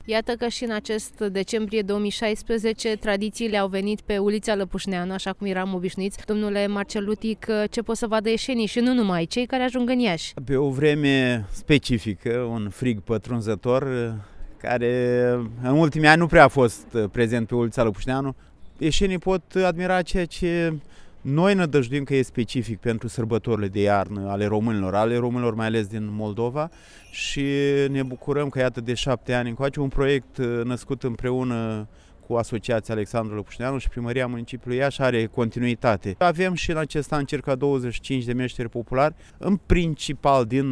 Iată că și în acest decembrie 2016 tradițiile au venit pe ulița Lăpușneanu, așa cum eram obișnuiți. Domnule Marcelutic, ce pot să vadă ieșenii și nu numai, cei care ajung în Iași? Pe o vreme specifică, un frig pătrunzător, care în ultimii ani nu prea a fost prezent pe ulița Lăpușneanu, ieșenii pot admira ceea ce noi nădăjduim că e specific pentru sărbătorile de iarnă ale românilor mai ales din Moldova, și ne bucurăm că iată de 7 ani încoace un proiect născut împreună cu Asociația Alexandru Lăpușneanu și Primăria Municipiului Iași are continuitate. Avem și în acest an circa 25 de meșteri populari, în principal din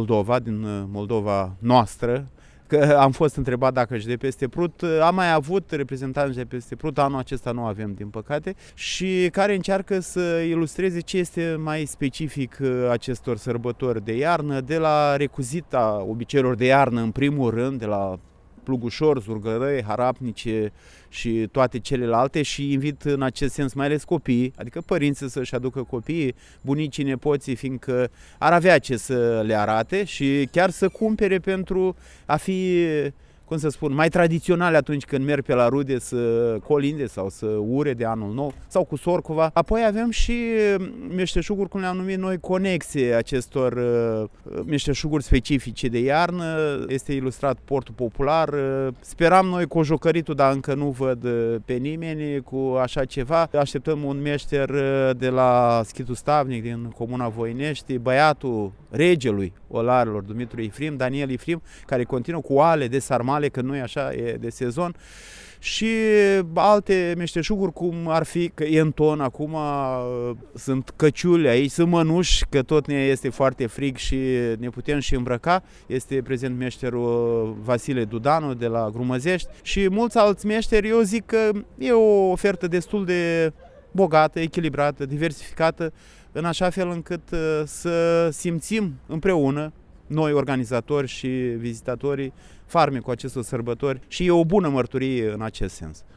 Moldova noastră, că am fost întrebat dacă și de peste Prut. Am mai avut reprezentanți de peste Prut, anul acesta nu avem, din păcate, și care încearcă să ilustreze ce este mai specific acestor sărbători de iarnă, de la recuzita obiceiurilor de iarnă, în primul rând, de la plugușor, zurgărăi, harapnice și toate celelalte, și invit în acest sens mai ales copiii, adică părinții să-și aducă copiii, bunicii, nepoții, fiindcă ar avea ce să le arate și chiar să cumpere pentru a fi, cum să spun, mai tradiționale atunci când merg pe la rude să colinde sau să ure de anul nou sau cu sorcova. Apoi avem și meșteșuguri, cum le-am numit noi, conexe acestor meșteșuguri specifice de iarnă. Este ilustrat portul popular. Speram noi cojocăritul, dar încă nu văd pe nimeni cu așa ceva. Așteptăm un meșter de la Schitul Stavnic din Comuna Voinești, băiatul regelui olarilor, Dumitru Ifrim, Daniel Ifrim, care continuă cu oale de sarmale, că nu e așa, e de sezon, și alte meșteșuguri, cum ar fi, că e în ton acum, sunt căciuli aici, sunt mănuși, că tot ne este foarte frig și ne putem și îmbrăca. Este prezent meșterul Vasile Dudanu de la Grumăzești și mulți alți meșteri. Eu zic că e o ofertă destul de bogată, echilibrată, diversificată, în așa fel încât să simțim împreună, noi organizatori și vizitatorii, farmecul acestor sărbători, și e o bună mărturie în acest sens.